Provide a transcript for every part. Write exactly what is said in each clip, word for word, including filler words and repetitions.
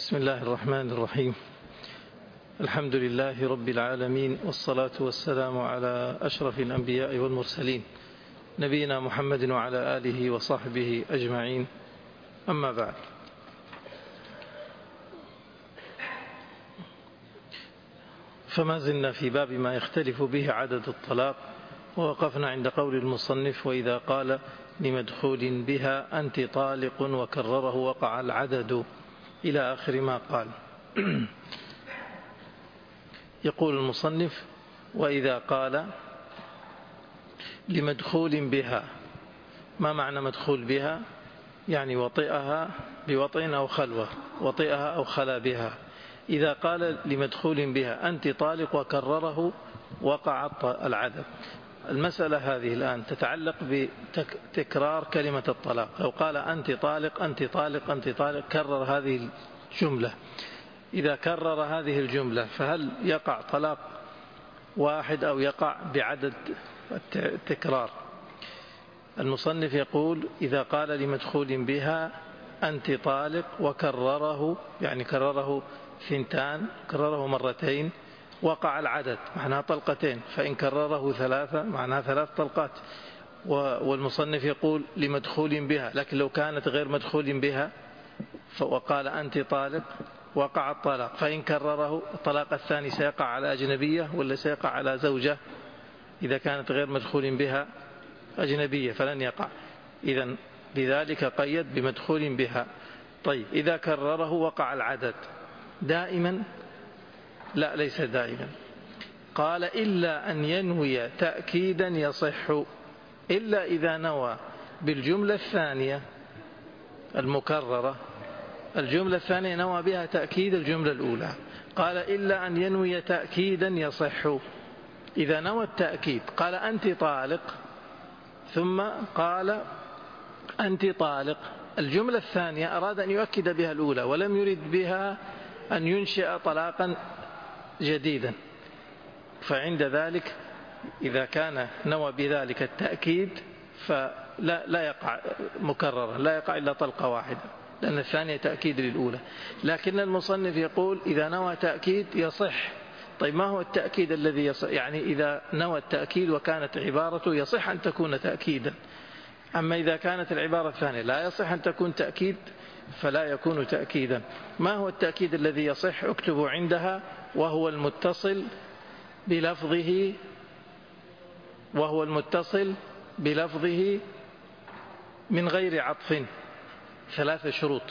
بسم الله الرحمن الرحيم. الحمد لله رب العالمين، والصلاة والسلام على أشرف الأنبياء والمرسلين، نبينا محمد وعلى آله وصحبه أجمعين. أما بعد، فما زلنا في باب ما يختلف به عدد الطلاق، ووقفنا عند قول المصنف: وإذا قال لمدخول بها أنت طالق وكرره وقع العدد، إلى آخر ما قال. يقول المصنف: وإذا قال لمدخول بها. ما معنى مدخول بها؟ يعني وطئها بوطئ أو خلوة، وطئها أو خلا بها. إذا قال لمدخول بها أنت طالق وكرره وقع العدد. المسألة هذه الآن تتعلق بتكرار كلمة الطلاق. لو قال أنت طالق أنت طالق أنت طالق، كرر هذه الجملة. إذا كرر هذه الجملة فهل يقع طلاق واحد أو يقع بعدد التكرار؟ المصنف يقول: إذا قال لمدخول بها أنت طالق وكرره، يعني كرره ثنتان، كرره مرتين، وقع العدد معناها طلقتين. فإن كرره ثلاثة معناها ثلاث طلقات. والمصنف يقول لمدخول بها، لكن لو كانت غير مدخول بها وقال أنت طالق وقع الطلاق، فإن كرره الطلاق الثاني سيقع على أجنبية ولا سيقع على زوجة؟ إذا كانت غير مدخول بها أجنبية فلن يقع. إذن لذلك قيد بمدخول بها. طيب، إذا كرره وقع العدد دائما؟ لا، ليس دائما. قال: إلا أن ينوي تأكيدا يصح. إلا إذا نوى بالجملة الثانية المكررة، الجملة الثانية نوى بها تأكيد الجملة الأولى. قال: إلا أن ينوي تأكيدا يصح. إذا نوى التأكيد قال أنت طالق، ثم قال أنت طالق، الجملة الثانية أراد أن يؤكد بها الأولى ولم يرد بها أن ينشئ طلاقا جديدا، فعند ذلك إذا كان نوى بذلك التأكيد فلا لا يقع مكررا، لا يقع إلا طلقة واحدة، لأن الثانية تأكيد للأولى. لكن المصنف يقول إذا نوى تأكيد يصح. طيب، ما هو التأكيد الذي يصح؟ يعني إذا نوى التأكيد وكانت عبارته يصح أن تكون تأكيدا. أما إذا كانت العبارة الثانية لا يصح أن تكون تأكيد فلا يكون تأكيدا. ما هو التأكيد الذي يصح؟ اكتبوا عندها: وهو المتصل بلفظه وهو المتصل بلفظه من غير عطف. ثلاثة شروط.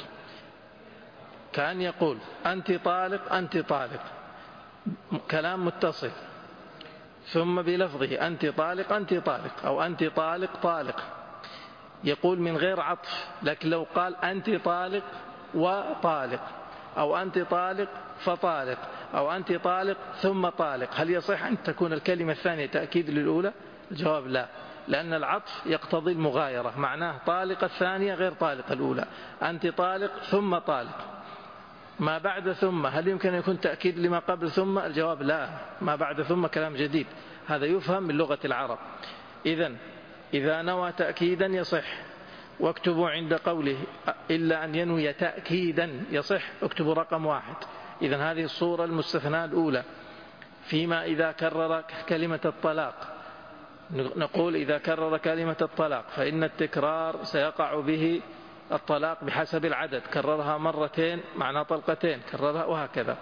كأن يقول أنت طالق أنت طالق، كلام متصل، ثم بلفظه أنت طالق أنت طالق، أو أنت طالق طالق، يقول من غير عطف. لكن لو قال أنت طالق وطالق، أو أنت طالق فطالق، أو أنت طالق ثم طالق، هل يصح أن تكون الكلمة الثانية تأكيد للأولى؟ الجواب لا، لأن العطف يقتضي المغايرة، معناه طالق الثانية غير طالق الأولى. أنت طالق ثم طالق، ما بعد ثم هل يمكن أن يكون تأكيد لما قبل ثم؟ الجواب لا، ما بعد ثم كلام جديد، هذا يفهم من لغة العرب. إذن إذا نوى تأكيدا يصح. واكتبوا عند قوله إلا أن ينوي تأكيدا يصح، اكتبوا رقم واحد. إذن هذه الصورة المستثناة الأولى. فيما إذا كرر كلمة الطلاق، نقول إذا كرر كلمة الطلاق فإن التكرار سيقع به الطلاق بحسب العدد، كررها مرتين معنى طلقتين، كررها وهكذا.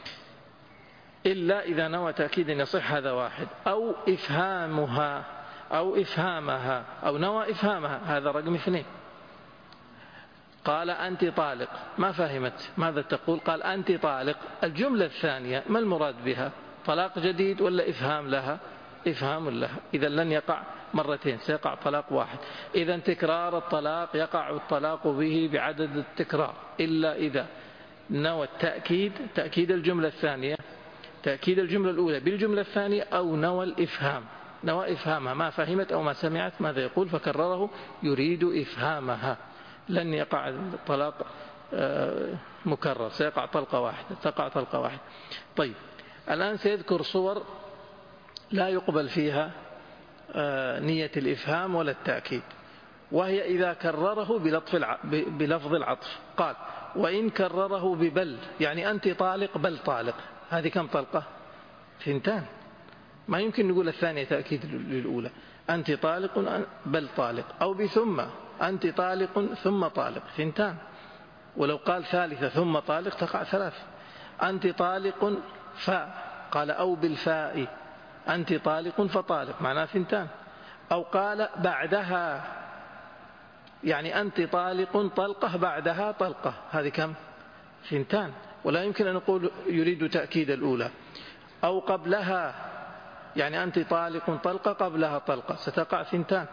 إلا إذا نوى تأكيد يصح، هذا واحد. أو إفهامها أو إفهامها أو نوى إفهامها، هذا رقم اثنين. قال أنت طالق، ما فهمت ماذا تقول؟ قال أنت طالق، الجملة الثانية ما المراد بها؟ طلاق جديد ولا إفهام لها؟ إفهام لها. إذا لن يقع مرتين، سيقع طلاق واحد. إذا تكرار الطلاق يقع الطلاق به بعدد التكرار، إلا إذا نوى التأكيد، تأكيد الجملة الثانية، تأكيد الجملة الأولى بالجملة الثانية، أو نوى الإفهام، نوى إفهامها، ما فهمت أو ما سمعت ماذا يقول فكرره يريد إفهامها، لن يقع الطلاق مكرر، سيقع طلقة واحدة، تقع طلقة واحدة. طيب، الآن سيذكر صور لا يقبل فيها نية الإفهام ولا التأكيد، وهي إذا كرره بلفظ العطف. قال: وإن كرره ببل، يعني أنت طالق بل طالق، هذه كم طلقة؟ ثنتان. ما يمكن نقول الثانية تأكيد للأولى، أنت طالق بل طالق، أو بثم أنت طالق ثم طالق، ثنتان. ولو قال ثالثة ثم طالق تقع ثلاث. أنت طالق فاء، قال أو بالفاء أنت طالق فطالق، معناه ثنتان. أو قال بعدها، يعني أنت طالق طلقة بعدها طلقة، هذه كم؟ ثنتان. ولا يمكن أن نقول يريد تأكيد الأولى. أو قبلها، يعني أنت طالق طلقة قبلها طلقة، ستقع ثنتان.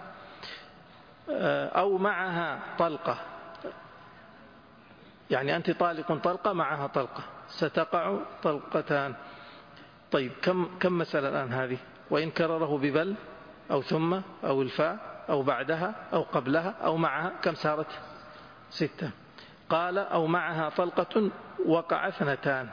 أو معها طلقة، يعني أنت طالق طلقة معها طلقة، ستقع طلقتان. طيب كم كم مسألة الآن هذه؟ وإن كرره ببل أو ثم أو الفاء أو بعدها أو قبلها أو معها، كم صارت؟ ستة. قال أو معها طلقة وقع اثنتان.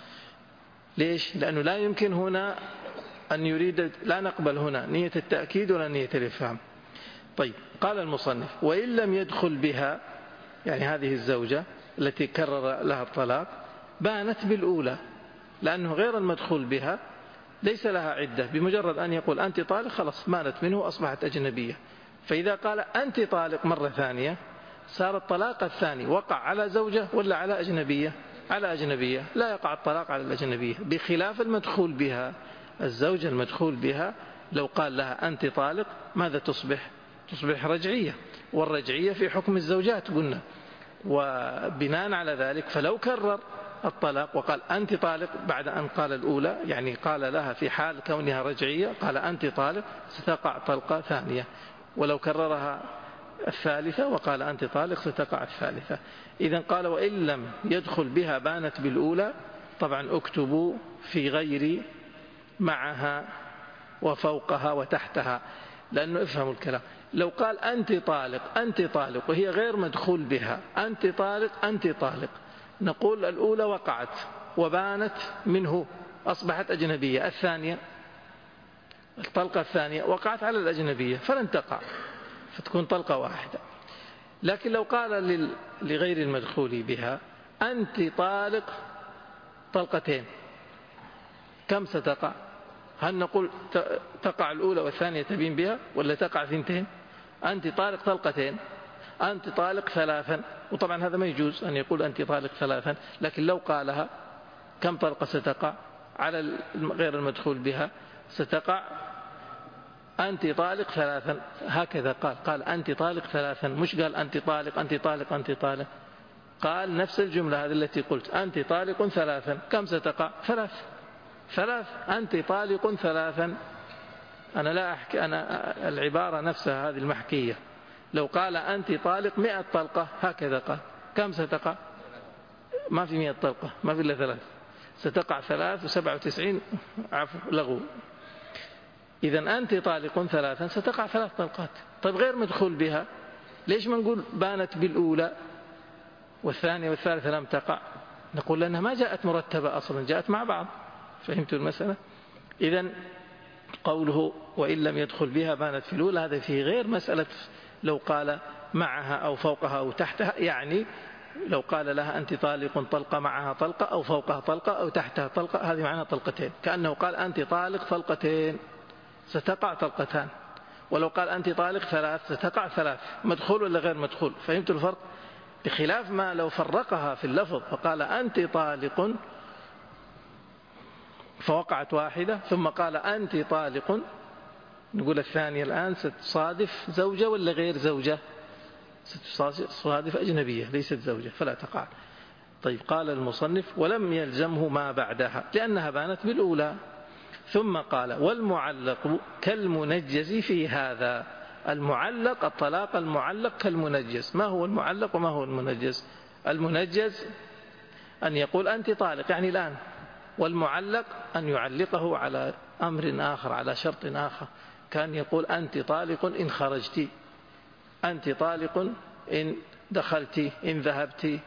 ليش؟ لأنه لا يمكن هنا أن يريد، لا نقبل هنا نية التأكيد ولا نية الإفهام. طيب قال المصنف وإن لم يدخل بها، يعني هذه الزوجة التي كرر لها الطلاق بانت بالأولى، لأنه غير المدخول بها ليس لها عدة، بمجرد أن يقول أنت طالق خلاص مانت منه أصبحت أجنبية. فإذا قال أنت طالق مرة ثانية صار الطلاق الثاني وقع على زوجة ولا على أجنبية؟ على أجنبية، لا يقع الطلاق على الأجنبية، بخلاف المدخول بها. الزوجة المدخول بها لو قال لها أنت طالق ماذا تصبح؟ تصبح رجعية، والرجعية في حكم الزوجات قلنا. وبناء على ذلك فلو كرر الطلاق وقال أنت طالق بعد أن قال الأولى، يعني قال لها في حال كونها رجعية قال أنت طالق، ستقع طلقة ثانية. ولو كررها الثالثة وقال أنت طالق ستقع الثالثة. إذن قال وإن لم يدخل بها بانت بالأولى. طبعا اكتبوا في غير معها وفوقها وتحتها، لأنه افهموا الكلام. لو قال أنت طالق أنت طالق وهي غير مدخول بها، أنت طالق أنت طالق، نقول الأولى وقعت وبانت منه أصبحت أجنبية، الثانية الطلقة الثانية وقعت على الأجنبية فلن تقع، فتكون طلقة واحدة. لكن لو قال لغير المدخول بها أنت طالق طلقتين، كم ستقع؟ هل نقول تقع الأولى والثانية تبين بها ولا تقع ثنتين؟ أنت طالق طلقتين، أنت طالق ثلاثا. وطبعا هذا ما يجوز أن يقول أنت طالق ثلاثا، لكن لو قالها كم طلقة ستقع على غير المدخول بها؟ ستقع أنت طالق ثلاثا، هكذا قال قال أنت طالق ثلاثا، مش قال أنت طالق أنت طالق أنت طالق، قال نفس الجملة هذه التي قلت أنت طالق ثلاثا، كم ستقع؟ ثلاث ثلاث أنت طالق ثلاثا. أنا لا أحكي، أنا العبارة نفسها هذه المحكية. لو قال أنت طالق مئة طلقة هكذا قال، كم ستقع؟ ما في مئة طلقة، ما في إلا ثلاث، ستقع ثلاث وسبعة وتسعين عفو لغو. إذن أنت طالق ثلاثا ستقع ثلاث طلقات. طيب غير مدخول بها ليش ما نقول بانت بالأولى والثانية والثالثة لم تقع؟ نقول لأنها ما جاءت مرتبة أصلا، جاءت مع بعض. فهمتوا المسألة؟ إذن قوله وإن لم يدخل بها بانت في الأولى هذا فيه غير مسألة لو قال معها أو فوقها أو تحتها، يعني لو قال لها أنت طالق طلقة معها طلقة أو فوقها طلقة أو تحتها طلقة، هذه معناها طلقتين، كأنه قال أنت طالق طلقتين ستقع طلقتان. ولو قال أنت طالق ثلاث ستقع ثلاث، مدخول ولا غير مدخول؟ فهمت الفرق؟ بخلاف ما لو فرقها في اللفظ فقال أنت طالق فوقعت واحدة ثم قال أنت طالق، نقول الثانية الآن ستصادف زوجة ولا غير زوجة؟ ستصادف أجنبية ليست زوجة فلا تقع. طيب قال المصنف ولم يلزمه ما بعدها لأنها بانت بالأولى. ثم قال والمعلق كالمنجز في هذا. المعلق الطلاق المعلق كالمنجز. ما هو المعلق وما هو المنجز؟ المنجز أن يقول أنت طالق يعني الآن، والمعلق أن يعلقه على أمر آخر على شرط آخر، كان يقول أنت طالق إن خرجت، أنت طالق إن دخلت، إن ذهبت،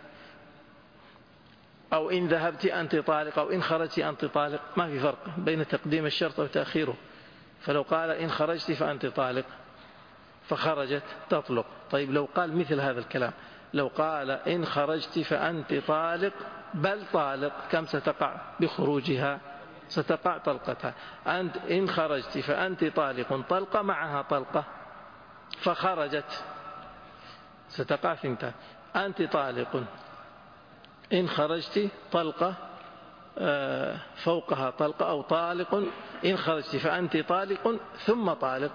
أو إن ذهبت أنت طالق، أو إن خرجت أنت طالق. ما في فرق بين تقديم الشرط وتأخيره. فلو قال إن خرجت فأنت طالق فخرجت تطلق. طيب لو قال مثل هذا الكلام لو قال إن خرجت فأنت طالق بل طالق، كم ستقع بخروجها؟ ستقع طلقتها. أنت إن خرجت فأنت طالق طلقة معها طلقة فخرجت، ستقع ثنتان. أنت طالق إن خرجت طلقة فوقها طلقة، أو طالق إن خرجت فأنت طالق ثم طالق،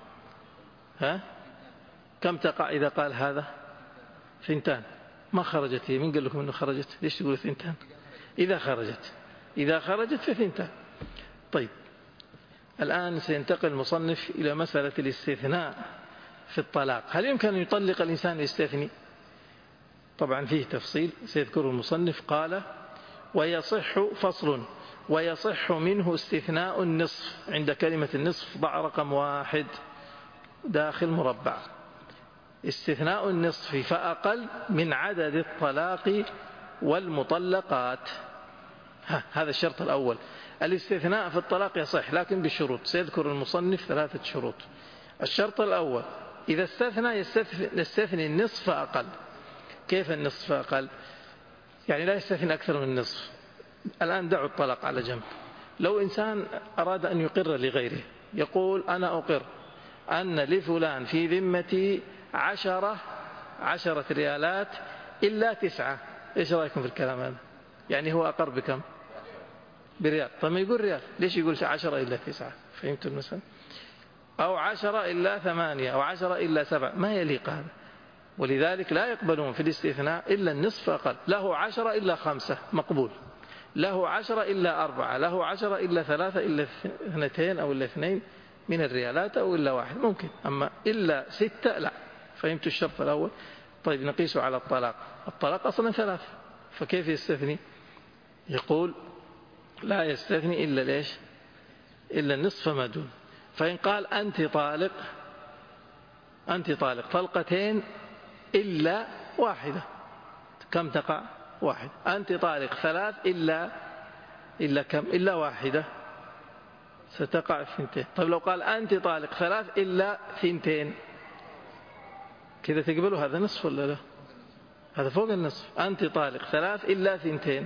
ها كم تقع إذا قال هذا؟ ثنتان. ما خرجت هي، من قال لكم أنه خرجت؟ ليش تقول ثنتان؟ إذا خرجت إذا خرجت فثنتان. طيب الآن سينتقل المصنف إلى مسألة الاستثناء في الطلاق. هل يمكن أن يطلق الإنسان يستثني؟ طبعا فيه تفصيل سيذكره المصنف. قال ويصح فصل ويصح منه استثناء النصف. عند كلمة النصف ضع رقم واحد داخل مربع. استثناء النصف فأقل من عدد الطلاق والمطلقات. هذا الشرط الأول. الاستثناء في الطلاق يصح لكن بشروط، سيذكر المصنف ثلاثة شروط. الشرط الأول إذا استثنى يستثني النصف فأقل. كيف النصف فأقل؟ يعني لا يستثني أكثر من النصف. الآن دعوا الطلاق على جنب. لو إنسان أراد أن يقر لغيره، يقول أنا أقر أن لفلان في ذمتي عشرة عشرة ريالات إلا تسعة. إيش رأيكم في الكلام هذا؟ يعني هو أقر بكم؟ بريال. طيب ما يقول ريال، ليش يقول عشرة إلا تسعة؟ فهمتوا المثل؟ أو عشرة إلا ثمانية أو عشرة إلا سبعة، ما يليق هذا. ولذلك لا يقبلون في الاستثناء إلا النصف أقل. له عشرة إلا خمسة مقبول، له عشرة إلا أربعة، له عشرة إلا ثلاثة إلا اثنتين أو إلا اثنين من الريالات أو إلا واحد ممكن، أما إلا ستة لا. فهمتوا الشرط الأول؟ طيب نقيسه على الطلاق. الطلاق أصلا ثلاث، فكيف يستثني؟ يقول لا يستثني إلا ليش؟ إلا النصف ما دون. فإن قال أنت طالق أنت طالق طلقتين إلا واحدة، كم تقع؟ واحد. أنت طالق ثلاث إلا إلا كم؟ إلا واحدة، ستقع ثنتين. طيب لو قال أنت طالق ثلاث إلا ثنتين، كذا تقبلوا هذا نصف ولا لا؟ هذا فوق النصف. أنت طالق ثلاث إلا ثنتين،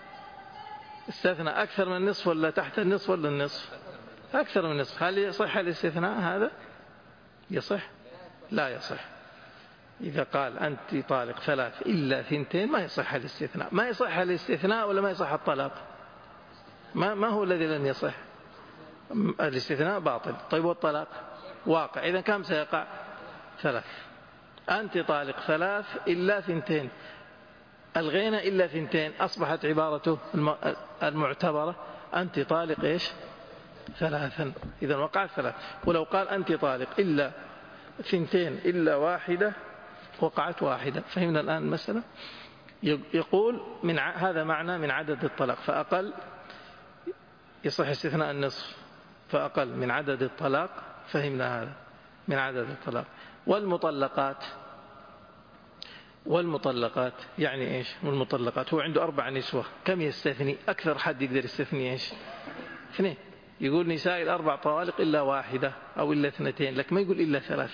استثنى أكثر من النصف ولا تحت النصف ولا النصف؟ أكثر من النصف. هل يصح الاستثناء هذا؟ يصح؟ لا يصح. إذا قال أنت طالق ثلاث إلا ثنتين ما يصح الاستثناء. ما يصح الاستثناء ولا ما يصح الطلاق؟ ما, ما هو الذي لن يصح؟ الاستثناء باطل. طيب والطلاق واقع، إذا كم سيقع؟ ثلاث. أنت طالق ثلاث إلا ثنتين، الغينا إلا ثنتين، أصبحت عبارته المعتبرة أنت طالق إيش؟ ثلاثا. إذا وقعت ثلاث. ولو قال أنت طالق إلا ثنتين إلا واحدة وقعت واحدة. فهمنا الآن المسألة؟ يقول من ع... هذا معنى من عدد الطلاق فأقل يصح استثناء النصف، فأقل من عدد الطلاق. فهمنا هذا من عدد الطلاق. والمطلقات والمطلقات يعني إيش؟ والمطلقات هو عنده أربع نسوة، كم يستثني؟ أكثر حد يقدر يستثني إيش؟ اثنين. يقول نساء الأربع طوالق إلا واحدة أو إلا اثنتين، لك ما يقول إلا ثلاث،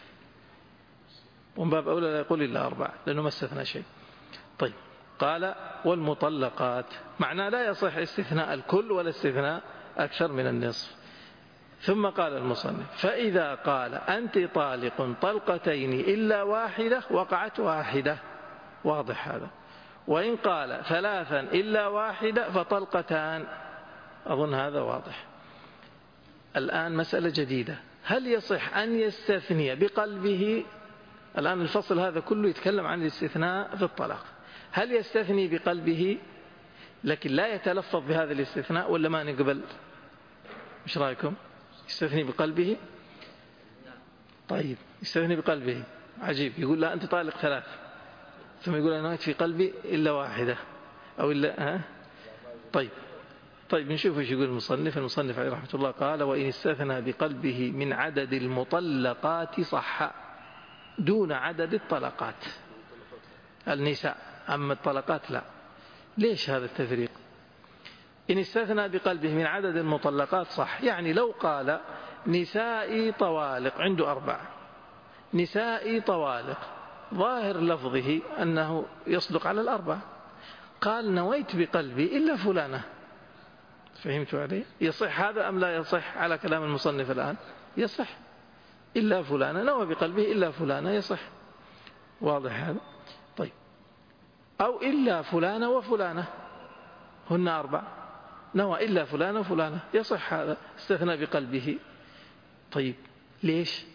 ومن باب أولى لا يقول إلا أربع لأنه ما استثنى شيء. طيب قال والمطلقات معناه لا يصح استثناء الكل ولا استثناء أكثر من النصف. ثم قال المصنف فإذا قال أنت طالق طلقتين إلا واحدة وقعت واحدة، واضح هذا. وإن قال ثلاثا إلا واحدة فطلقتان، أظن هذا واضح. الآن مسألة جديدة، هل يصح أن يستثني بقلبه؟ الآن الفصل هذا كله يتكلم عن الاستثناء في الطلاق. هل يستثني بقلبه لكن لا يتلفظ بهذا الاستثناء ولا ما نقبل؟ مش رأيكم؟ يستثني بقلبه؟ طيب يستثني بقلبه عجيب. يقول لا أنت طالق ثلاث، ثم يقول أنا في قلبي إلا واحدة أو إلا ها؟ طيب طيب نشوف ايش يقول المصنف. المصنف عليه رحمة الله قال وإن استثنى بقلبه من عدد المطلقات صح دون عدد الطلقات النساء، أما الطلقات لا. ليش هذا التفريق؟ إن استثنى بقلبه من عدد المطلقات صح، يعني لو قال نسائي طوالق، عنده أربع نسائي طوالق، ظاهر لفظه أنه يصدق على الأربعة. قال نويت بقلبي إلا فلانة، فهمت عليه؟ يصح هذا أم لا يصح على كلام المصنف الآن؟ يصح. إلا فلانة، نوى بقلبه إلا فلانة، يصح. واضح هذا؟ طيب. أو إلا فلانة وفلانة، هن أربع، نوى إلا فلانة وفلانة، يصح هذا، استثنى بقلبه. طيب ليش؟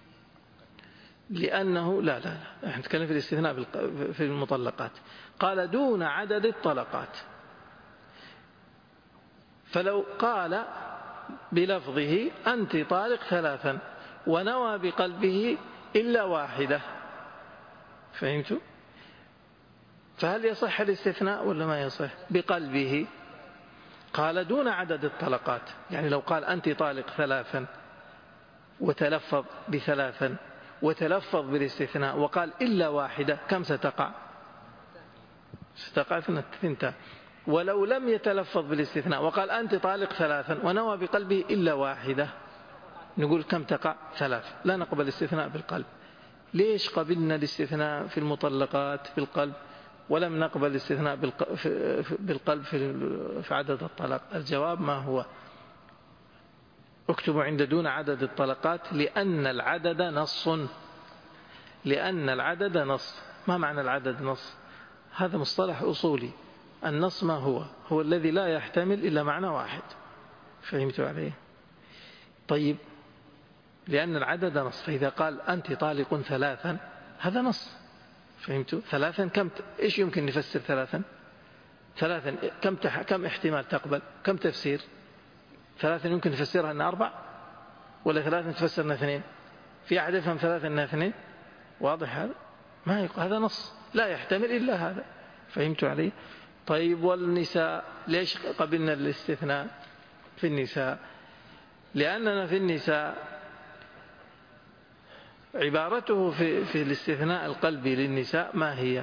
لأنه لا لا لا نحن نتكلم في الاستثناء في المطلقات. قال دون عدد الطلقات. فلو قال بلفظه أنت طالق ثلاثا ونوى بقلبه إلا واحدة، فهمتوا؟ فهل يصح الاستثناء ولا ما يصح؟ بقلبه. قال دون عدد الطلقات، يعني لو قال أنت طالق ثلاثا وتلفظ بثلاثا وتلفظ بالاستثناء وقال إلا واحدة، كم ستقع؟ ستقع ثنتين. ولو لم يتلفظ بالاستثناء وقال أنت طالق ثلاثا ونوى بقلبه إلا واحدة، نقول كم تقع؟ ثلاث. لا نقبل الاستثناء بالقلب. ليش قبلنا الاستثناء في المطلقات بالقلب ولم نقبل الاستثناء بالقلب في عدد الطلاق؟ الجواب ما هو؟ اكتبوا عند دون عدد الطلقات لأن العدد نص. لأن العدد نص. ما معنى العدد نص؟ هذا مصطلح أصولي. النص ما هو؟ هو الذي لا يحتمل إلا معنى واحد، فهمتوا عليه؟ طيب، لأن العدد نص، فإذا قال أنت طالق ثلاثا هذا نص، فهمتوا؟ ثلاثا كم ت... إيش يمكن نفسر ثلاثا؟ ثلاثا كم تح... كم احتمال تقبل؟ كم تفسير؟ ثلاثا يمكن تفسرها أن أربع، ولا ثلاثا تفسر أن اثنين؟ في أحد يفهم ثلاثا أن اثنين؟ واضح هذا؟ ما يقول هذا نص لا يحتمل إلا هذا، فهمتوا عليه؟ طيب، والنساء ليش قبلنا الاستثناء في النساء؟ لأننا في النساء عبارته في, في الاستثناء القلبي للنساء ما هي؟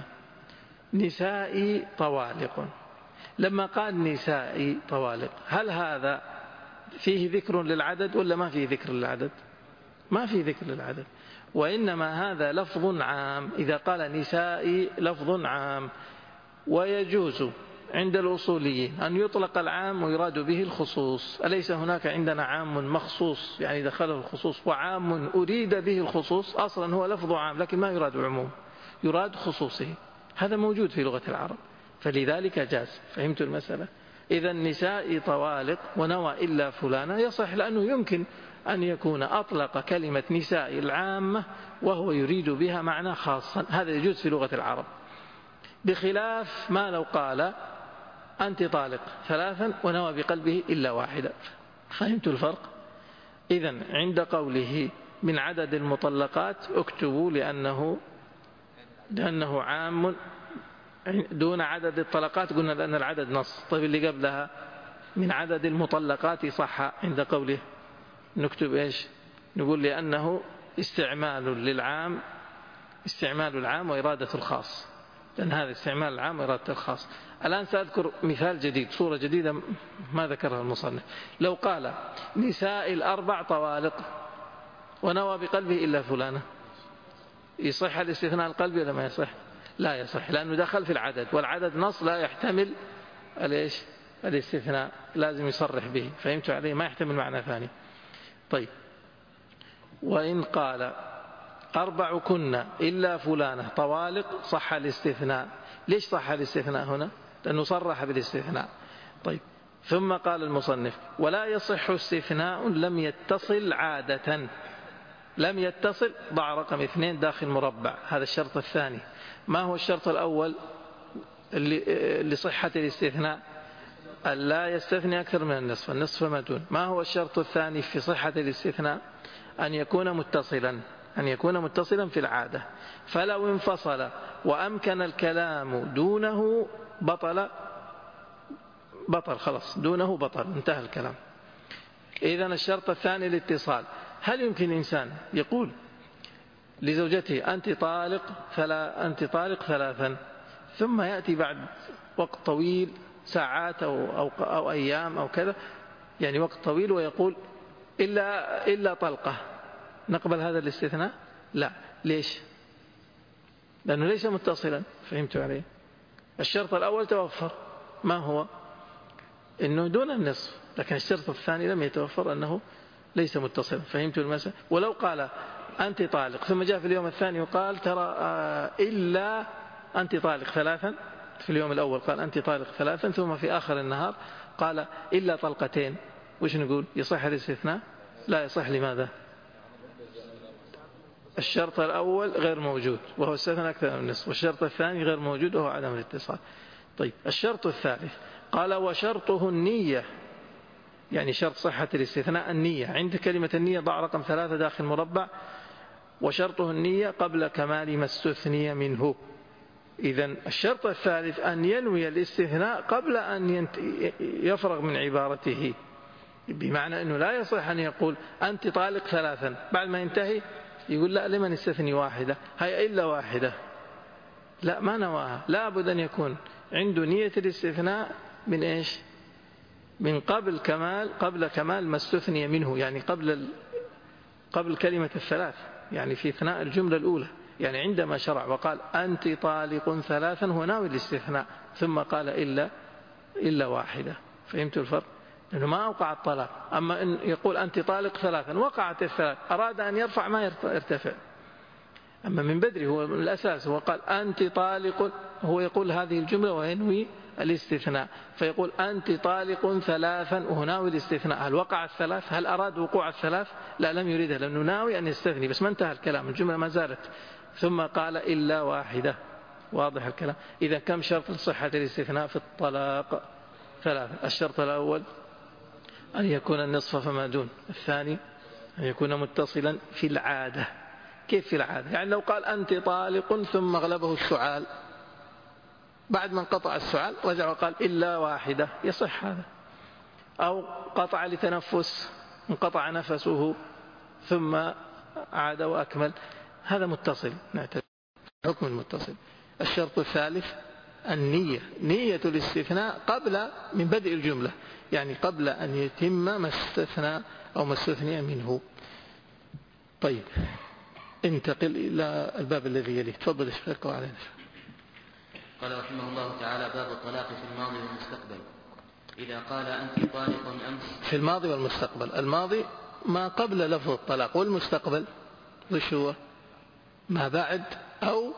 نسائي طوالق. لما قال نسائي طوالق، هل هذا فيه ذكر للعدد ولا ما فيه ذكر للعدد؟ ما فيه ذكر للعدد، وإنما هذا لفظ عام. إذا قال نسائي لفظ عام، ويجوز عند الأصوليين أن يطلق العام ويراد به الخصوص. أليس هناك عندنا عام مخصوص يعني دخله الخصوص، وعام أريد به الخصوص؟ أصلا هو لفظ عام لكن ما يراد عموم، يراد خصوصه. هذا موجود في لغة العرب، فلذلك جاز. فهمت المسألة؟ إذا النساء طوالق ونوى إلا فلانا يصح، لأنه يمكن أن يكون أطلق كلمة نساء العامة وهو يريد بها معنى خاصا، هذا يجوز في لغة العرب، بخلاف ما لو قال أنت طالق ثلاثا ونوى بقلبه إلا واحدة. فهمت الفرق؟ إذن عند قوله من عدد المطلقات اكتبوا لأنه لأنه عام دون عدد الطلقات. قلنا لأن العدد نص. طيب اللي قبلها من عدد المطلقات صح عند قوله، نكتب إيش؟ نقول لأنه استعمال للعام، استعمال العام وإرادة الخاص، لأن هذا استعمال العام وإرادة الخاص. الآن سأذكر مثال جديد، صورة جديدة ما ذكرها المصنف. لو قال نساء الأربع طوالق ونوى بقلبه إلا فلانة، يصح الاستثناء القلبي ولا ما يصح؟ لا يصح، لأنه دخل في العدد، والعدد نص لا يحتمل الإيش؟ الاستثناء، لازم يصرح به. فهمت عليه؟ ما يحتمل معنى ثاني. طيب، وإن قال أربع كنا إلا فلانة طوالق صح الاستثناء. ليش صح الاستثناء هنا؟ لأنه صرح بالاستثناء. طيب، ثم قال المصنف ولا يصح استثناء لم يتصل عادة. لم يتصل ضع رقم اثنين داخل مربع، هذا الشرط الثاني. ما هو الشرط الأول لصحة الاستثناء؟ ألا يستثني أكثر من النصف، النصف ما دون. ما هو الشرط الثاني في صحة الاستثناء؟ أن يكون متصلا، أن يكون متصلا في العادة. فلو انفصل وأمكن الكلام دونه بطل، بطل خلاص، دونه بطل، انتهى الكلام. إذن الشرط الثاني الاتصال. هل يمكن إنسان يقول لزوجته أنت طالق فلا أنت طالق ثلاثا، ثم يأتي بعد وقت طويل ساعات أو, أو, أو أيام أو كذا، يعني وقت طويل، ويقول إلا, إلا طلقة، نقبل هذا الاستثناء؟ لا. ليش؟ لأنه ليس متصلا. فهمت عليه؟ الشرط الأول توفر، ما هو؟ إنه دون النصف، لكن الشرط الثاني لم يتوفر، أنه ليس متصلا. فهمت المسألة؟ ولو قال أنت طالق ثم جاء في اليوم الثاني وقال ترى إلا أنت طالق ثلاثا، في اليوم الأول قال أنت طالق ثلاثا، ثم في آخر النهار قال إلا طلقتين، وش نقول؟ يصح الاستثناء؟ لا يصح. لماذا؟ الشرط الأول غير موجود وهو استثناء أكثر من النصف، والشرط الثاني غير موجود وهو عدم الاتصال. طيب الشرط الثالث قال وشرطه النية، يعني شرط صحة الاستثناء النية. عند كلمة النية ضع رقم ثلاثة داخل مربع، وشرطه النية قبل كمال ما استثني منه. إذن الشرط الثالث أن ينوي الاستثناء قبل أن يفرغ من عبارته، بمعنى أنه لا يصح أن يقول أنت طالق ثلاثا بعد ما ينتهي يقول لا لمن استثني واحدة، هي إلا واحدة، لا ما نواها. لا بد أن يكون عنده نية الاستثناء من إيش؟ من قبل كمال قبل كمال ما استثني منه، يعني قبل قبل كلمة الثلاث، يعني في ثناء الجملة الأولى. يعني عندما شرع وقال أنت طالق ثلاثا هو ناوي الاستثناء، ثم قال إلا إلا واحدة. فهمت الفرق؟ لأنه ما أوقع الطلاق. أما إن يقول أنت طالق ثلاثا وقعت الثلاث، أراد أن يرفع ما يرتفع. أما من بدري هو من الأساس هو قال أنت طالق، هو يقول هذه الجملة وينوي الاستثناء، فيقول أنت طالق ثلاثا وهو ناوي الاستثناء. هل وقع الثلاث؟ هل أراد وقوع الثلاث؟ لا، لم يريدها، لأنه ناوي أن يستثني، بس ما انتهى الكلام، الجملة ما زالت. ثم قال إلا واحدة. واضح الكلام؟ إذا كم شرط لصحة الاستثناء في الطلاق؟ ثلاثة. الشرط الأول أن يكون النصف فما دون. الثاني أن يكون متصلا في العادة. كيف في العادة؟ يعني لو قال أنت طالق ثم غلبه السعال، بعد ما انقطع السعال رجع وقال إلا واحدة، يصح هذا. أو قطع لتنفس، انقطع نفسه ثم عاد وأكمل، هذا متصل، نعتبر حكم المتصل. الشرط الثالث النية، نية الاستثناء قبل من بدء الجملة، يعني قبل أن يتم ما استثنى أو ما استثني منه. طيب انتقل إلى الباب الذي يليه. تفضل الشيخ وعلينا. قال رحمه الله تعالى: باب الطلاق في الماضي والمستقبل. إذا قال أنت طالق أمس. في الماضي والمستقبل، الماضي ما قبل لفظ الطلاق، والمستقبل وش هو؟ ما بعد أو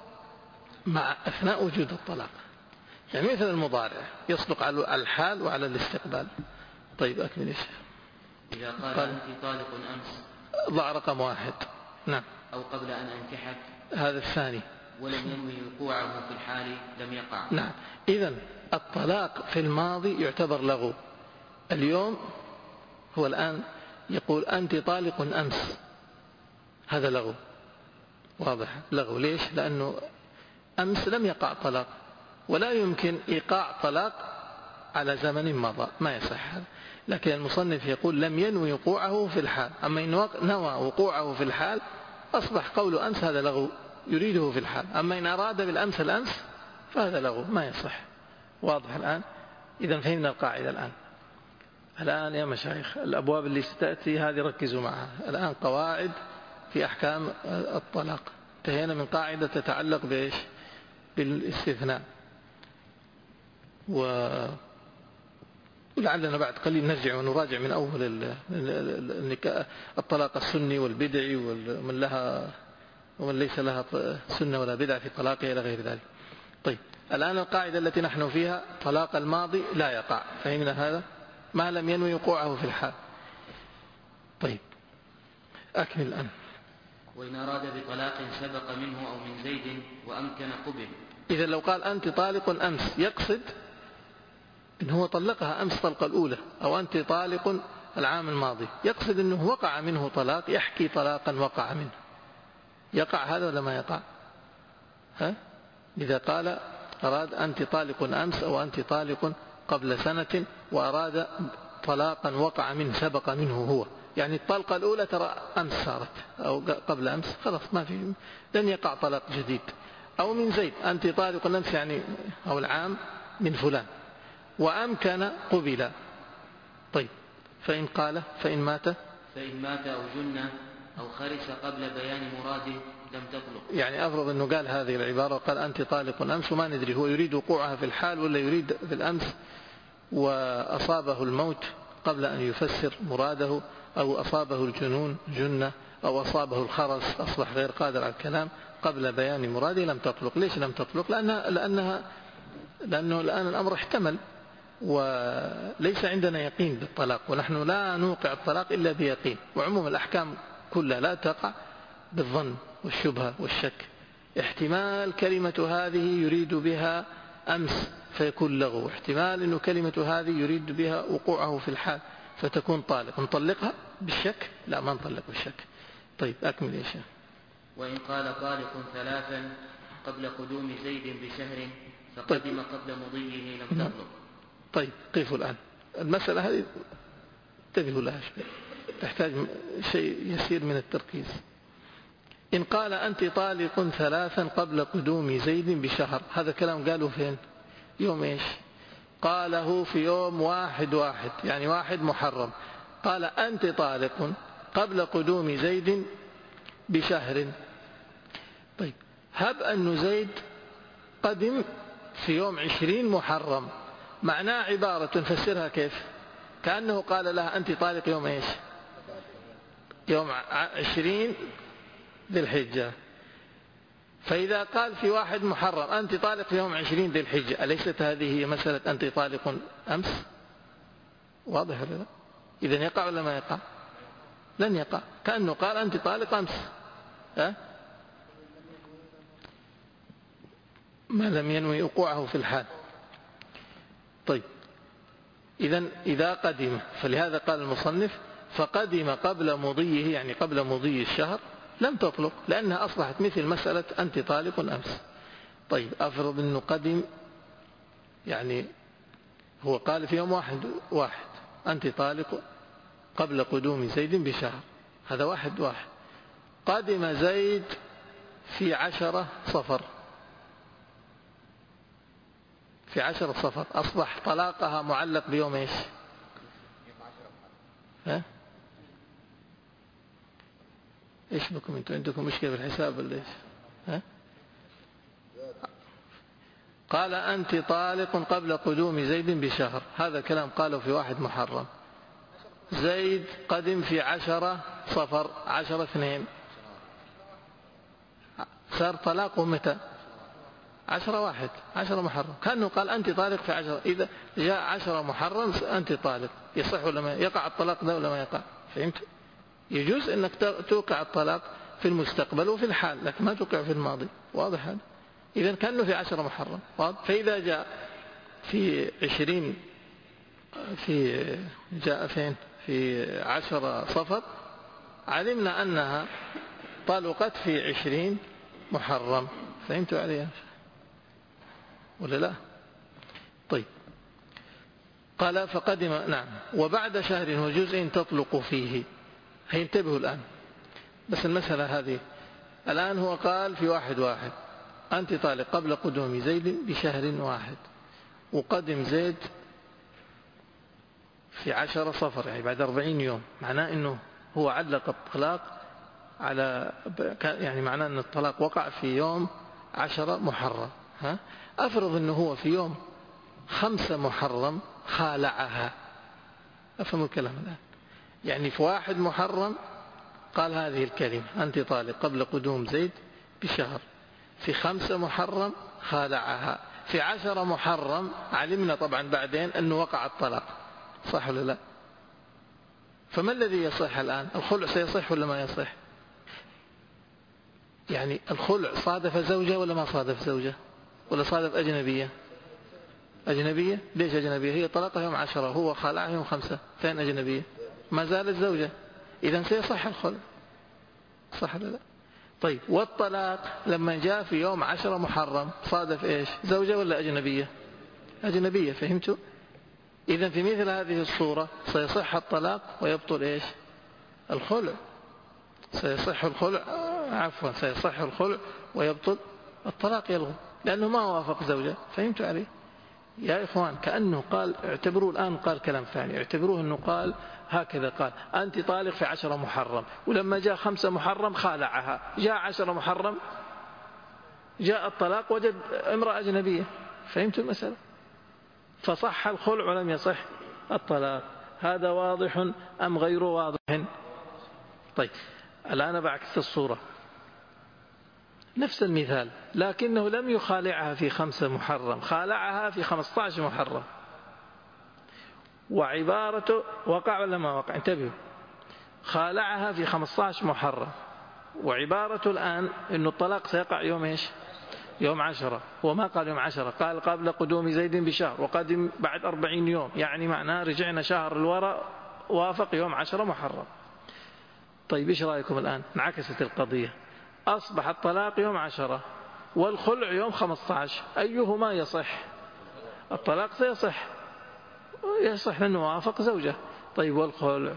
مع أثناء وجود الطلاق، يعني مثل المضارع يصدق على الحال وعلى الاستقبال. طيب أكمل إيش؟ إذا قال, قال أنت طالق أمس ضع رقم واحد. نعم. أو قبل أن أنكحك، هذا الثاني. ولم ينوي وقوعه في الحال لم يقع. نعم. إذن الطلاق في الماضي يعتبر لغو. اليوم هو الآن يقول أنت طالق أمس، هذا لغو واضح، لغو. ليش؟ لأنه أمس لم يقع طلاق، ولا يمكن إيقاع طلاق على زمن مضى، ما يصح هذا. لكن المصنف يقول لم ينوي وقوعه في الحال. أما إن نوى وقوعه في الحال أصبح قول أمس هذا لغو، يريده في الحال. أما إن أراد بالأمس الأمس فهذا لغو، ما يصح. واضح الآن؟ إذا فهمنا القاعدة الآن. الآن يا مشايخ الأبواب اللي ستأتي هذه ركزوا معها. الآن قواعد في أحكام الطلاق. انتهينا من قاعدة تتعلق بإيش؟ بالاستثناء، و... ولعلنا بعد قليل نرجع ونراجع من أول الطلاق السني والبدعي ومن لها ومن ليس لها سنة ولا بدعة في طلاقه إلى غير ذلك. طيب الآن القاعدة التي نحن فيها طلاق الماضي لا يقع، فهمنا هذا؟ ما لم ينوي وقوعه في الحال. طيب أكمل الآن. وإن أراد بطلاق سبق منه أو من زيد وأمكن قبل. إذا لو قال أنت طالق أمس يقصد إن هو طلقها أمس طلقة الأولى، أو أنت طالق العام الماضي، يقصد أنه وقع منه طلاق، يحكي طلاقا وقع منه. يقع هذا ولا ما يقع؟ ها؟ إذا قال أراد أنت طالق أمس أو أنت طالق قبل سنة، وأراد طلاقا وقع منه سبق منه هو، يعني الطلقة الأولى ترى أمس صارت أو قبل أمس، خلاص ما في، لن يقع طلاق جديد. أو من زيد أنت طالق أمس يعني أو العام من فلان، وأمكن قبل. طيب فإن قال فإن مات فإن مات أو جن أو خرس قبل بيان مراده لم تطلق. يعني أفرض أنه قال هذه العبارة وقال أنت طالق أمس وما ندري هو يريد وقوعها في الحال ولا يريد في الأمس وأصابه الموت قبل أن يفسر مراده، أو أصابه الجنون جنة، أو أصابه الخرس أصبح غير قادر على الكلام قبل بيان مراده، لم تطلق. ليش لم تطلق؟ لأنها لأنها لأنه الآن الأمر احتمل وليس عندنا يقين بالطلاق، ونحن لا نوقع الطلاق إلا بيقين، وعموم الأحكام كلها لا تقع بالظن والشبهة والشك. احتمال كلمة هذه يريد بها أمس فيكون لغو، احتمال أنه كلمة هذه يريد بها وقوعه في الحال فتكون طالق. نطلقها بالشك؟ لا، ما نطلق بالشك. طيب أكمل يا شيخ. وإن قال طالق ثلاثا قبل قدوم زيد بشهر فقدم طيب. قبل مضيه لم تطلق. طيب قفوا الآن المسألة هذه انتبهوا لها شوي، تحتاج شيء يسير من التركيز. إن قال أنت طالق ثلاثا قبل قدوم زيد بشهر، هذا كلام قالوا فين؟ يوم إيش؟ قاله في يوم واحد واحد يعني واحد محرم. قال أنت طالق قبل قدوم زيد بشهر. طيب هب أن زيد قدم في يوم عشرين محرم، معناه عبارة تفسرها كيف؟ كأنه قال لها أنت طالق يوم إيش؟ يوم عشرين ذي الحجة. فإذا قال في واحد محرم أنت طالق في يوم عشرين ذي الحجة، أليست هذه هي مسألة أنت طالق أمس؟ واضح ولا لا؟ إذن يقع ولا ما يقع؟ لن يقع، كأنه قال أنت طالق أمس، أه؟ ما لم ينوي وقوعه في الحال. طيب إذن إذا قدم، فلهذا قال المصنف فقدم قبل مضيه يعني قبل مضي الشهر لم تطلق، لأنها أصبحت مثل مسألة أنت طالق أمس. طيب أفرض أنه قدم، يعني هو قال في يوم واحد واحد أنت طالق قبل قدوم زيد بشهر، هذا واحد واحد. قدم زيد في عشرة صفر، في عشرة صفر أصبح طلاقها معلق بيوم إيش؟ ها؟ إيش بكم أنتم؟ عندكم مشكلة في الحساب ولا إيش؟ ها؟ قال أنت طالق قبل قدوم زيد بشهر، هذا كلام قاله في واحد محرم. زيد قدم في عشرة صفر، عشرة اثنين، صار طلاقه متى؟ عشرة واحد، عشرة محرم. كأنه قال أنت طالق في عشرة، إذا جاء عشرة محرم أنت طالق، يصح ولا ما يقع الطلاق ده ولا ما يقع؟ فهمت؟ يجوز أنك توقع الطلاق في المستقبل وفي الحال، لكن ما توقع في الماضي. واضح هذا؟ إذا كأنه في عشرة محرم. واضح؟ فإذا جاء في عشرين، في جاء فين؟ في عشرة صفر، علمنا أنها طلقت في عشرين محرم. فهمتوا عليها ولا لا؟ طيب قال فقدم، نعم، وبعد شهر وجزء تطلق فيه. هينتبهوا الآن، بس المسألة هذه الآن هو قال في واحد واحد أنت طالق قبل قدوم زيد بشهر واحد، وقدم زيد في عشرة صفر يعني بعد أربعين يوم، معناه أنه هو علق الطلاق على، يعني معناه أن الطلاق وقع في يوم عشرة محرم. ها؟ أفرض أنه هو في يوم خمسة محرم خالعها. أفهموا الكلام الآن؟ يعني في واحد محرم قال هذه الكلمة أنت طالق قبل قدوم زيد بشهر، في خمسة محرم خالعها، في عشرة محرم علمنا طبعا بعدين أنه وقع الطلاق، صح ولا لا؟ فما الذي يصح الآن؟ الخلع سيصح ولا ما يصح؟ يعني الخلع صادف زوجة ولا ما صادف زوجة؟ ولا صادف أجنبية؟ أجنبية. ليش أجنبية؟ هي طلقها يوم عشرة، هو خالعها يوم خمسة، فين أجنبية؟ ما زالت زوجة، إذن سيصح الخلع، صح ولا لا؟ طيب والطلاق لما جاء في يوم عشرة محرم صادف إيش؟ زوجة ولا أجنبية؟ أجنبية. فهمتوا؟ إذن في مثل هذه الصورة سيصح الطلاق ويبطل إيش؟ الخلع. سيصح الخلع، عفوا سيصح الخلع ويبطل الطلاق، يلغو، لأنه ما وافق زوجة. فهمتوا عليه؟ يا إخوان كأنه قال، اعتبروه الآن قال كلام ثاني، اعتبروه أنه قال هكذا، قال أنت طالق في عشرة محرم، ولما جاء خمسة محرم خالعها، جاء عشرة محرم جاء الطلاق وجد امرأة أجنبية. فهمتوا المسألة؟ فصح الخلع ولم يصح الطلاق. هذا واضح أم غير واضح؟ طيب الآن بعكس الصورة، نفس المثال، لكنه لم يخالعها في خمسة محرم، خالعها في خمسة عشر محرم، وعبارته وقع ولا ما وقع؟ انتبهوا، خالعها في خمسة عشر محرم، وعبارته الآن إنه الطلاق سيقع يوم إيش؟ يوم عشرة. وما قال يوم عشرة، قال قبل قدوم زيد بشهر، وقدم بعد أربعين يوم، يعني معناه رجعنا شهر الوراء وافق يوم عشرة محرم. طيب إيش رأيكم الآن؟ انعكست القضية، أصبح الطلاق يوم عشرة والخلع يوم خمسة عشر، أيهما يصح؟ الطلاق سيصح، يصح لأنه وافق زوجة. طيب والخلع؟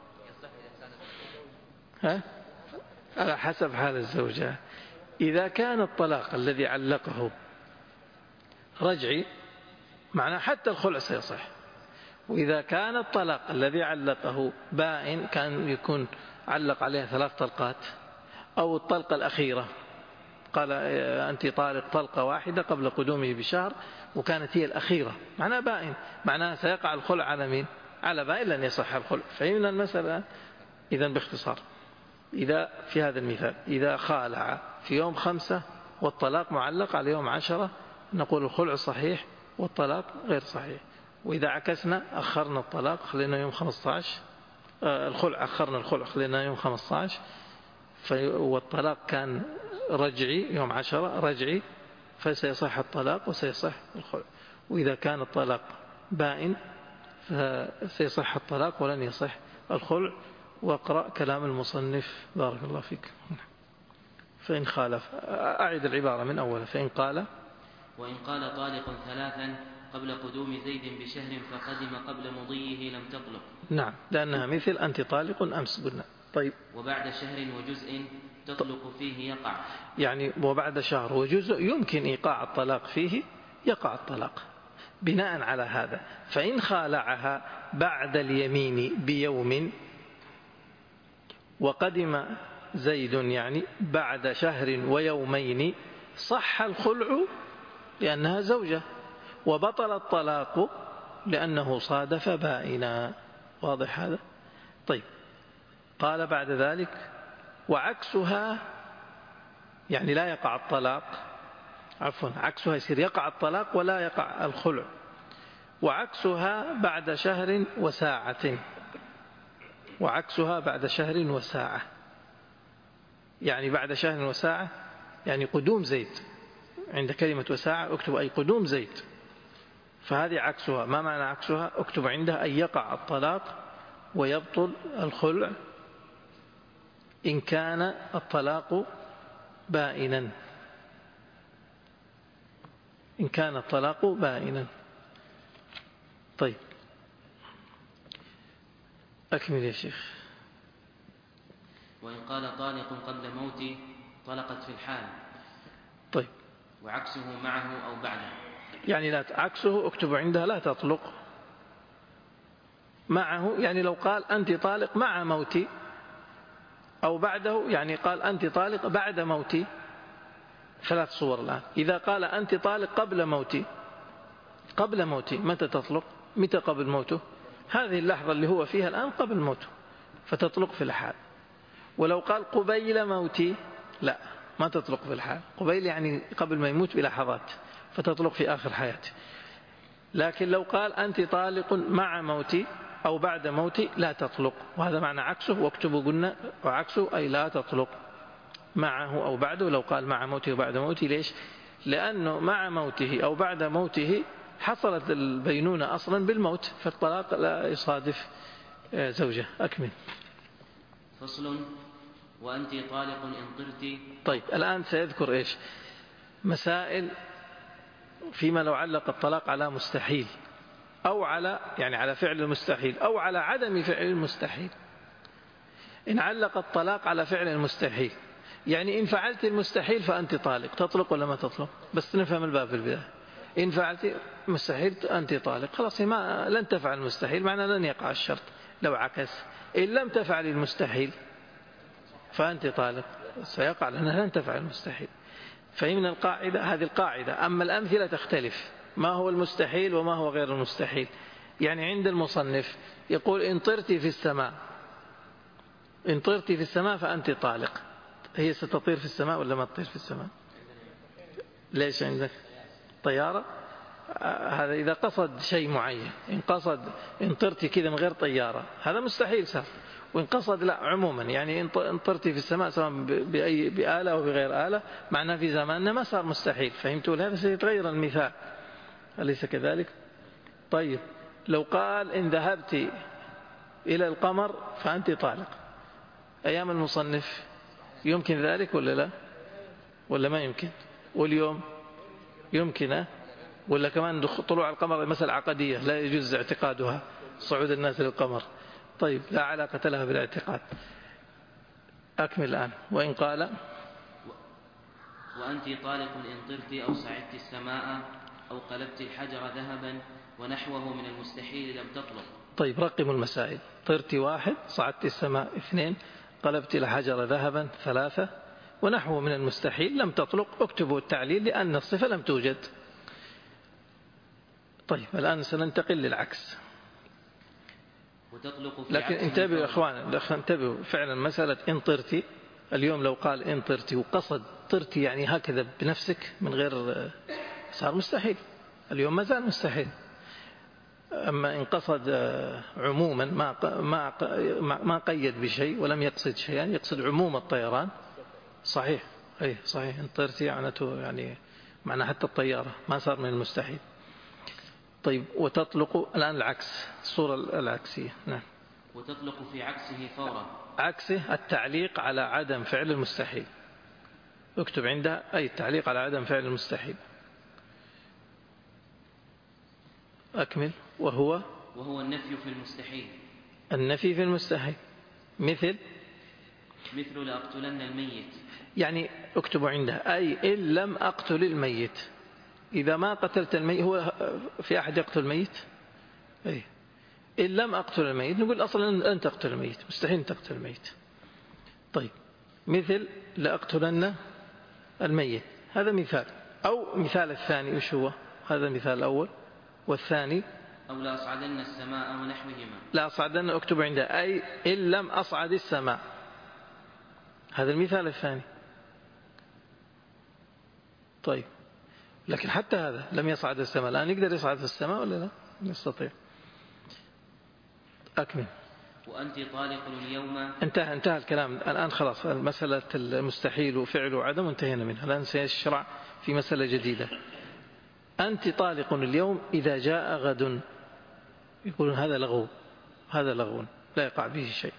ها؟ على حسب حال الزوجة. إذا كان الطلاق الذي علقه رجعي معناه حتى الخلع سيصح، وإذا كان الطلاق الذي علقه بائن، كان يكون علق عليها ثلاث طلقات، أو الطلقة الأخيرة قال أنت طالق طلقة واحدة قبل قدومه بشهر وكانت هي الأخيرة، معناه بائن، معناه سيقع الخلع على مين؟ على بائن لن يصح الخلع. فهمنا المسألة؟ إذن باختصار، إذا في هذا المثال إذا خالع في يوم خمسة والطلاق معلق على يوم عشرة، نقول الخلع صحيح والطلاق غير صحيح. وإذا عكسنا أخرنا الطلاق خلينا يوم خمسة عشر، الخلع أخرنا الخلع خلينا يوم خمسة عشر، والطلاق كان رجعي يوم عشرة رجعي، فسيصح الطلاق وسيصح الخلع. وإذا كان الطلاق بائن فسيصح الطلاق ولن يصح الخلع. واقرأ كلام المصنف بارك الله فيك. فإن خالف، أعد العبارة من أولها. فإن قال وإن قال طالق ثلاثا قبل قدوم زيد بشهر فقدم قبل مضيه لم تطلق. نعم، لأنها مثل أنت طالق أمس قلنا. طيب وبعد شهر وجزء تطلق فيه يقع، يعني وبعد شهر وجزء يمكن إيقاع الطلاق فيه يقع الطلاق بناء على هذا. فإن خالعها بعد اليمين بيوم وقدم زيد يعني بعد شهر ويومين صح الخلع لأنها زوجة، وبطل الطلاق لأنه صادف بائنا. واضح هذا؟ طيب قال بعد ذلك وعكسها، يعني لا يقع الطلاق، عفوا عكسها يصير يقع الطلاق ولا يقع الخلع. وعكسها بعد شهر وساعة، وعكسها بعد شهر وساعة، يعني بعد شهر وساعة يعني قدوم زيد، عند كلمة وساعة اكتب أي قدوم زيد، فهذه عكسها. ما معنى عكسها؟ اكتب عندها أن يقع الطلاق ويبطل الخلع إن كان الطلاق بائنا، إن كان الطلاق بائنا. طيب أكمل يا شيخ. وإن قال طالق قبل موتي طلقت في الحال. طيب وعكسه معه أو بعده، يعني لا عكسه اكتب عندها لا تطلق، معه يعني لو قال أنت طالق مع موتي، أو بعده يعني قال أنت طالق بعد موتي. ثلاث صور الآن. إذا قال أنت طالق قبل موتي، قبل موتي متى تطلق؟ متى قبل موته؟ هذه اللحظة اللي هو فيها الآن قبل موته، فتطلق في الحال. ولو قال قبيل موتي لا، ما تطلق في الحال. قبيل يعني قبل ما يموت بلحظات، فتطلق في آخر حياته. لكن لو قال أنت طالق مع موتي أو بعد موتي لا تطلق، وهذا معنى عكسه. واكتبوا قلنا وعكسه أي لا تطلق معه أو بعده. لو قال مع موته وبعد موته، ليش؟ لأنه مع موته أو بعد موته حصلت البينونة أصلا بالموت، فالطلاق لا يصادف زوجة. أكمل. فصل. وأنت طالق إن طرت. طيب الآن سيذكر إيش؟ مسائل فيما لو علق الطلاق على مستحيل، أو على يعني على فعل المستحيل، أو على عدم فعل المستحيل. إن علق الطلاق على فعل المستحيل، يعني إن فعلت المستحيل فأنت طالق، تطلق ولا ما تطلق؟ بس نفهم الباب في البداية. إن فعلت مستحيل أنت طالق، خلاص ما لن تفعل المستحيل، معنى لن يقع الشرط. لو عكس إن لم تفعل المستحيل فأنت طالق، سيقع لأنها لن تفعل المستحيل. فهمنا القاعدة، هذه القاعدة. أما الأمثلة تختلف، ما هو المستحيل وما هو غير المستحيل. يعني عند المصنف يقول إن طرت في السماء، إن طرت في السماء فأنت طالق. هي ستطير في السماء ولا ما تطير في السماء؟ ليش عندك طيارة؟ هذا إذا قصد شيء معين. إن قصد إن طرت كذا من غير طيارة هذا مستحيل صار. وإن قصد لا عموما، يعني إن طرت في السماء سواء بأي بآلة أو بغير آلة، معناه في زماننا ما صار مستحيل. فهمتوا؟ هذا سيتغير المثال، أليس كذلك؟ طيب لو قال إن ذهبت إلى القمر فأنت طالق، أيام المصنف يمكن ذلك ولا لا؟ ولا ما يمكن؟ واليوم يمكن ولا كمان طلوع القمر مسألة عقدية لا يجوز اعتقادها، صعود الناس للقمر؟ طيب لا علاقة لها بالاعتقاد. أكمل الآن. وإن قال وأنت طالق إن طرت أو صعدت السماء أو قلبت الحجر ذهبا ونحوه من المستحيل لم تطلق. طيب رقم المسائل. طرت واحد، صعدت السماء اثنين، قلبت الحجر ذهبا ثلاثة، ونحوه من المستحيل لم تطلق. اكتبوا التعليل لأن الصفة لم توجد. طيب الآن سننتقل للعكس. وتطلق في لكن انتبهوا يا أخوان، انتبهوا فعلا مسألة إن طرتي. اليوم لو قال إن طرتي وقصد طرتي يعني هكذا بنفسك من غير، صار مستحيل. اليوم ما زال مستحيل. أما إن قصد عموما ما ما ما قيد بشيء ولم يقصد شيئا، يقصد عموم الطيران، صحيح. أي صحيح. إن طرتي معناته يعني معنى حتى الطيارة ما صار من المستحيل. طيب وتطلق الآن العكس، الصورة العكسية. نعم. وتطلق في عكسه فورا. عكسه التعليق على عدم فعل المستحيل. اكتب عندها أي التعليق على عدم فعل المستحيل. أكمل. وهو وهو النفي في المستحيل. النفي في المستحيل مثل مثل لأقتلن الميت. يعني اكتبوا عندها أي إن لم أقتل الميت. إذا ما قتلت الميت، هو في أحد يقتل الميت؟ أي إن لم أقتل الميت نقول أصلا أن تقتل الميت، مستحيل تقتل الميت. طيب مثل لأقتلن الميت، هذا مثال. أو مثال الثاني وش هو؟ هذا مثال الأول. والثاني أو لا أصعدن السماء ونحوهما. لا أصعدن اكتب عندها أي إن لم أصعد السماء، هذا المثال الثاني. طيب لكن حتى هذا لم يصعد السماء، الآن يقدر يصعد في السماء ولا لا؟ يستطيع. أكمل. وأنت طالق اليوم. انتهى انتهى الكلام الآن، خلاص مسألة المستحيل وفعل وعدم انتهينا منها. الآن سيشرع في مسألة جديدة. أنت طالق اليوم إذا جاء غد. يقولون هذا لغو، هذا لغو لا يقع به شيء.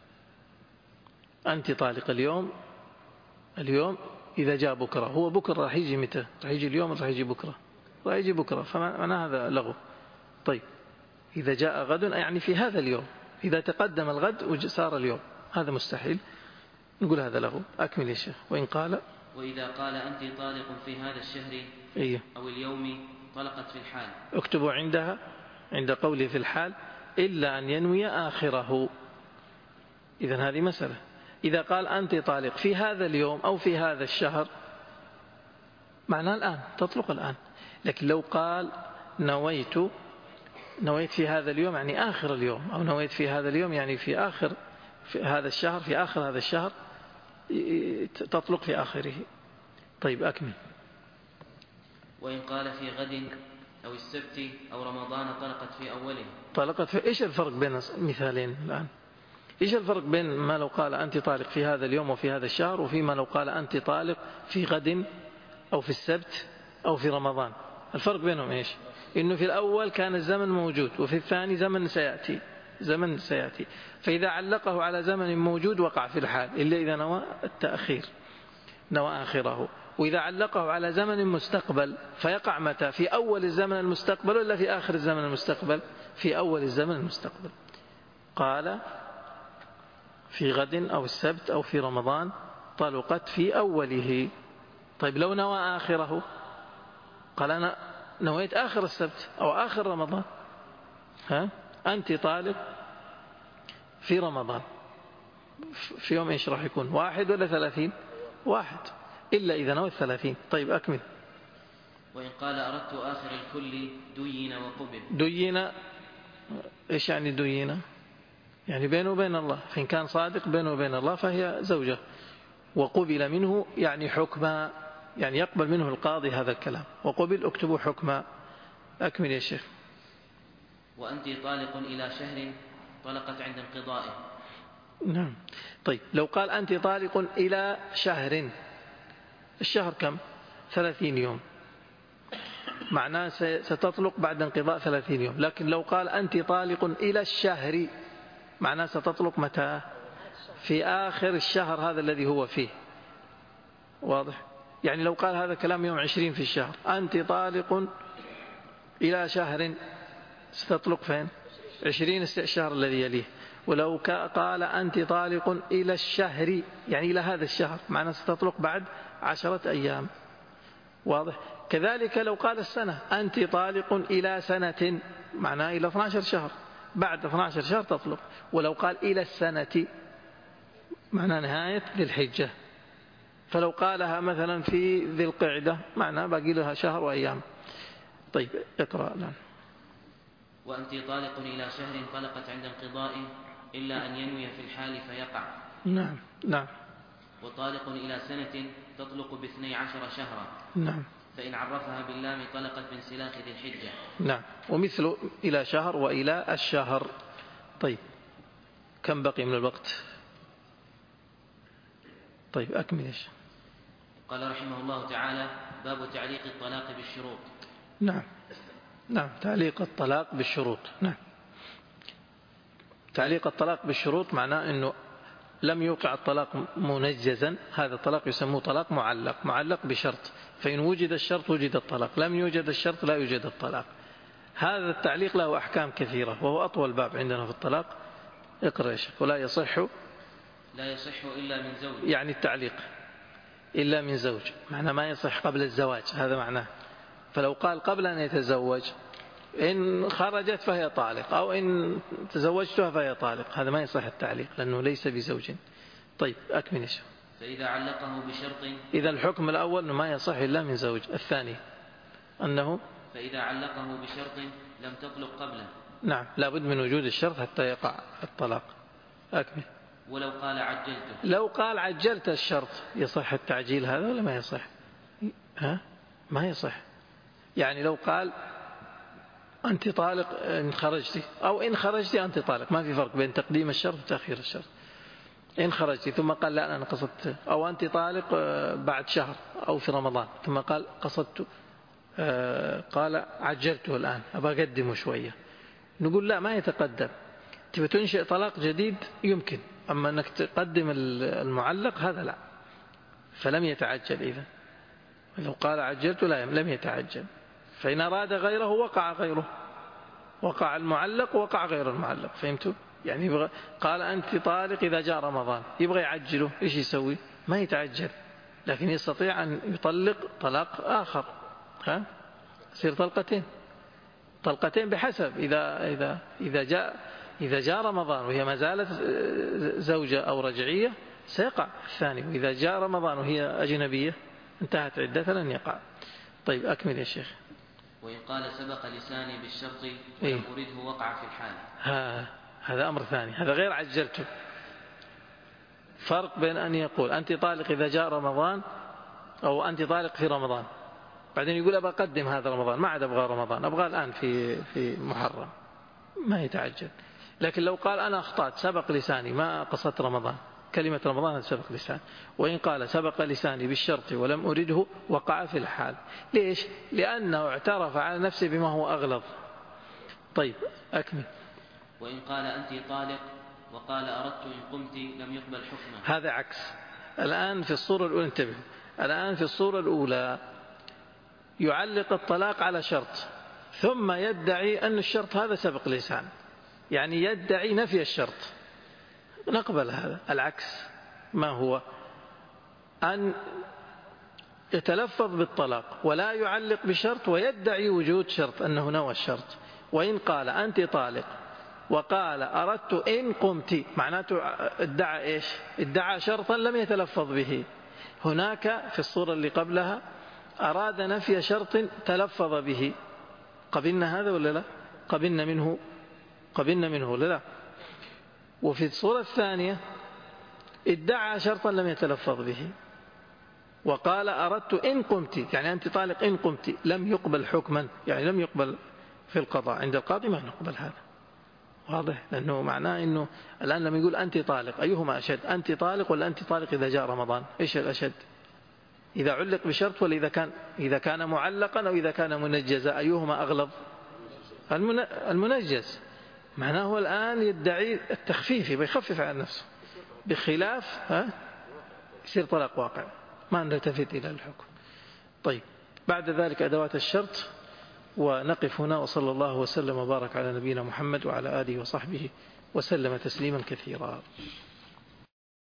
أنت طالق اليوم، اليوم إذا جاء بكرة. هو بكرة راح يجي متى؟ راح يجي اليوم راح يجي بكرة؟ راح يجي بكرة، فمعنى هذا لغو. طيب إذا جاء غد يعني في هذا اليوم، إذا تقدم الغد وصار اليوم، هذا مستحيل، نقول هذا لغو. أكمل يا شيخ. وإن قال وإذا قال أنت طالق في هذا الشهر إيه؟ أو اليوم طلقت في الحال. اكتبوا عندها عند قوله في الحال إلا أن ينوي آخره. إذن هذه مسألة. إذا قال أنت طالق في هذا اليوم أو في هذا الشهر معناه الآن تطلق الآن. لكن لو قال نويت نويت في هذا اليوم يعني آخر اليوم، أو نويت في هذا اليوم يعني في آخر في هذا الشهر، في آخر هذا الشهر، تطلق في آخره. طيب أكمل. وإن قال في غد أو السبت أو رمضان طلقت في أوله. طلقت في إيش الفرق بين المثالين الآن؟ إيش الفرق بين ما لو قال أنت طالق في هذا اليوم وفي هذا الشهر، وفيما لو قال أنت طالق في غد أو في السبت أو في رمضان؟ الفرق بينهم إيش؟ إنه في الأول كان الزمن موجود، وفي الثاني زمن سيأتي، زمن سيأتي. فإذا علقه على زمن موجود وقع في الحال إلا إذا نوى التأخير، نوى آخره. وإذا علقه على زمن مستقبل فيقع متى؟ في أول الزمن المستقبل ولا في آخر الزمن المستقبل؟ في أول الزمن المستقبل. قال في غد أو السبت أو في رمضان طلقت في أوله. طيب لو نوى آخره قال أنا نويت آخر السبت أو آخر رمضان. ها أنت طالق في رمضان، في يوم إيش راح يكون؟ واحد ولا ثلاثين؟ واحد، إلا إذا نويت ثلاثين. طيب أكمل. وإن قال أردت آخر الكل دين وقبل. دين إيش يعني دين؟ يعني بينه وبين الله، فإن كان صادق بينه وبين الله فهي زوجة. وقبل منه يعني حكما، يعني يقبل منه القاضي هذا الكلام. وقبل اكتبوا حكما. أكمل يا شيخ. وأنت طالق إلى شهر طلقت عند انقضائه. نعم. طيب لو قال أنت طالق إلى شهر، الشهر كم؟ ثلاثين يوم، معناه ستطلق بعد انقضاء ثلاثين يوم. لكن لو قال أنت طالق إلى الشهر، معناه ستطلق متى؟ في آخر الشهر هذا الذي هو فيه. واضح؟ يعني لو قال هذا كلام يوم عشرين في الشهر، أنت طالق إلى شهر، ستطلق فين؟ عشرين الشهر الذي يليه. ولو قال أنت طالق إلى الشهر، يعني إلى هذا الشهر، معناه ستطلق بعد عشرة أيام. واضح؟ كذلك لو قال السنة، أنت طالق إلى سنة، معناه إلى اثني عشر شهر، بعد اثني عشر شهر تطلق. ولو قال إلى السنة، معناه نهاية ذي الحجة. فلو قالها مثلا في ذي القعدة، معناه باقي لها شهر وأيام. طيب اقرأ الآن. وأنت طالق إلى شهر طلقت عند انقضائه إلا أن ينوي في الحال فيقع. نعم نعم. وطالق إلى سنة تطلق باثني عشر شهرا. نعم. فإن عرفها باللام طلقت بانسلاخ ذي الحجة. نعم. ومثل إلى شهر وإلى الشهر. طيب كم بقي من الوقت؟ طيب أكمل إيش. قال رحمه الله تعالى: باب تعليق الطلاق بالشروط. نعم نعم. تعليق الطلاق بالشروط. نعم. تعليق الطلاق بالشروط معناه أنه لم يوقع الطلاق منجزا، هذا الطلاق يسموه طلاق معلق، معلق بشرط، فإن وجد الشرط وجد الطلاق، لم يوجد الشرط لا يوجد الطلاق. هذا التعليق له أحكام كثيرة، وهو أطول باب عندنا في الطلاق. اقرأ يا شيخ. ولا يصح لا يصح إلا من زوج، يعني التعليق إلا من زوج، معناه ما يصح قبل الزواج، هذا معناه. فلو قال قبل أن يتزوج إن خرجت فهي طالق، أو إن تزوجتها فهي طالق، هذا ما يصح التعليق لأنه ليس بزوج. طيب أكمل إيش. فإذا علقه بشرط. إذا الحكم الأول أنه ما يصح إلا من زوج. الثاني أنه فإذا علقه بشرط لم تطلق قبله. نعم، لابد من وجود الشرط حتى يقع الطلاق. أكمل. ولو قال عجلته. لو قال عجلت الشرط، يصح التعجيل هذا ولا ما يصح؟ ها؟ ما يصح. يعني لو قال أنت طالق إن خرجتي، أو إن خرجتي أنت طالق، ما في فرق بين تقديم الشرط وتأخير الشرط. إن خرجتي ثم قال لا أنا قصدت، أو أنت طالق بعد شهر أو في رمضان ثم قال قصدت، قال عجلته الآن أبغى أقدمه شوية، نقول لا ما يتقدم. تبي تنشئ طلاق جديد يمكن، أما أنك تقدم المعلق هذا لا. فلم يتعجل. إذا لو قال عجلت لا لم يتعجل. فإن أراد غيره وقع غيره، وقع المعلق وقع غير المعلق. فهمتوا؟ يعني يبغى قال أنت طالق إذا جاء رمضان، يبغى يعجله، إيش يسوي؟ ما يتعجل، لكن يستطيع أن يطلق طلاق آخر. ها؟ يصير طلقتين طلقتين بحسب إذا إذا إذا جاء إذا جاء رمضان وهي ما زالت زوجة أو رجعية سيقع الثاني، وإذا جاء رمضان وهي أجنبية انتهت عدتها لن يقع. طيب أكمل يا شيخ. وإن قال سبق لساني بالشرط ولم أريده وقع في الحال. ها هذا أمر ثاني، هذا غير عجلته. فرق بين أن يقول أنت طالق إذا جاء رمضان، أو أنت طالق في رمضان، بعدين يقول أبغى أقدم هذا رمضان، ما عاد أبغى رمضان، أبغى الآن في في محرم، ما يتعجل. لكن لو قال أنا أخطأت سبق لساني ما قصدت رمضان، كلمة رمضان سبق لسان. وإن قال سبق لساني بالشرط ولم أريده وقع في الحال. ليش؟ لأنه اعترف على نفسه بما هو أغلظ. طيب أكمل. وإن قال أنت طالق وقال أردت إن قمت لم يقبل حكمه. هذا عكس. الآن في الصورة الأولى انتبه، الآن في الصورة الأولى يعلق الطلاق على شرط ثم يدعي أن الشرط هذا سبق لسان، يعني يدعي نفي الشرط، نقبل هذا. العكس ما هو؟ أن يتلفظ بالطلاق ولا يعلق بشرط ويدعي وجود شرط أنه نوى الشرط. وإن قال أنت طالق وقال أردت إن قمت، معناته ادعى إيش؟ ادعى شرطا لم يتلفظ به. هناك في الصورة اللي قبلها أراد نفي شرط تلفظ به، قبلنا هذا ولا لا؟ قبلنا منه قبلنا منه ولا لا؟ وفي الصورة الثانية ادعى شرطا لم يتلفظ به وقال أردت إن قمت، يعني أنت طالق إن قمت، لم يقبل حكما، يعني لم يقبل في القضاء عند القاضي، ما نقبل هذا. واضح؟ لأنه معناه أنه الآن لما يقول أنت طالق أيهما أشد؟ أنت طالق ولا أنت طالق إذا جاء رمضان؟ إيش الأشد؟ إذا علق بشرط ولا إذا كان إذا كان معلقا أو إذا كان منجزا؟ أيهما أغلظ؟ المنجز. معناه هو الآن يدعي التخفيف، بيخفف عن نفسه، بخلاف ها يصير طلاق واقع، ما نلتفت إلى الحكم. طيب، بعد ذلك أدوات الشرط، ونقف هنا. وصلى الله وسلم وبارك على نبينا محمد وعلى آله وصحبه وسلم تسليما كثيرا.